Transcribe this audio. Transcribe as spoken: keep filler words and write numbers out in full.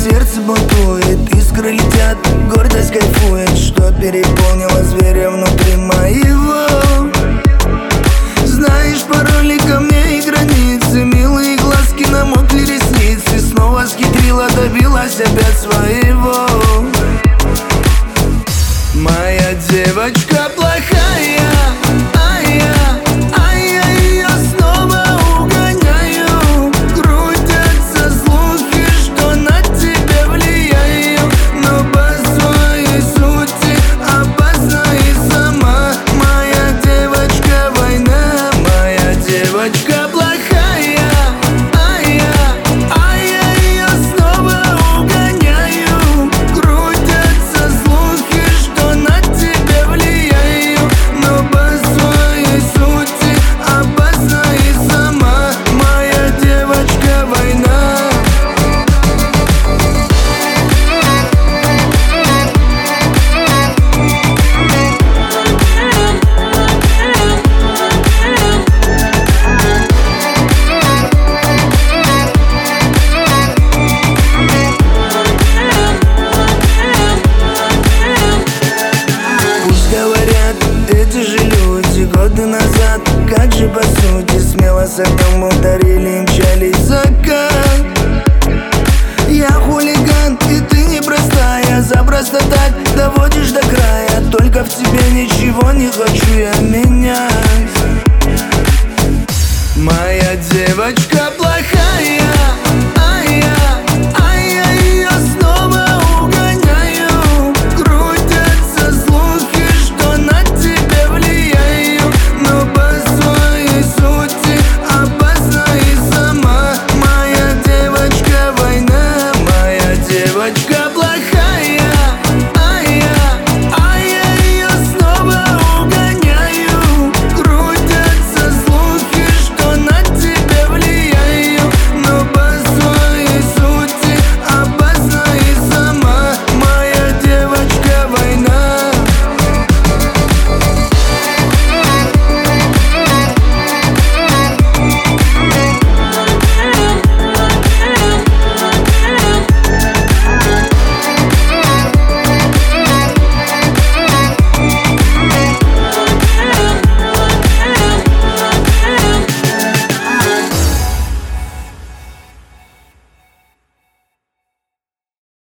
сердце бунтует, искры летят, гордость кайфует, что переполнило зверя внутри моего. Знаешь пароли ко мне и границы, милые глазки, намокли ресницы. Снова схитрила, добилась опять своего. Моя девочка плохая, а я, а я ее снова угоняю. Крутятся слухи, что на тебя влияю, но по своей сути опасна и сама. Моя девочка война, моя девочка плохая, а я, а я ее снова угоняю. Крутятся слухи, что на тебя влияю, но по своей сути опасна и сама. Моя девочка война. Говорят, эти же люди годы назад, как же по сути, смело с огнем ударили и мчались в закат. Я хулиган, и ты непростая, за просто так доводишь до края. Только в тебе ничего не хочу я менять. Моя девочка плохая,